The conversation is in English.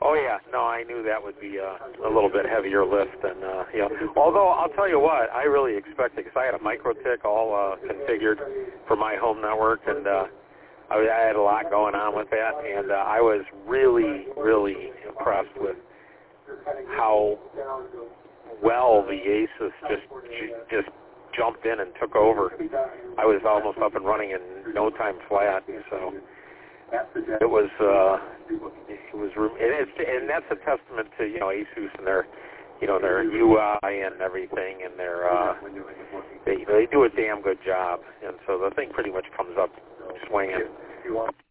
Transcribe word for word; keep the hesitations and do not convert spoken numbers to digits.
Oh yeah, no, I knew that would be uh, a little bit heavier lift than uh, you know. Although I'll tell you what, I really expected because I had a MikroTik all uh, configured for my home network, and uh, I, I had a lot going on with that, and uh, I was really, really impressed with how well the Asus just just jumped in and took over. I was almost up and running in no time flat, so it was uh, it was and, it's, and that's a testament to you know Asus and their you know their U I and everything, and their uh, they they do a damn good job, and so the thing pretty much comes up swinging.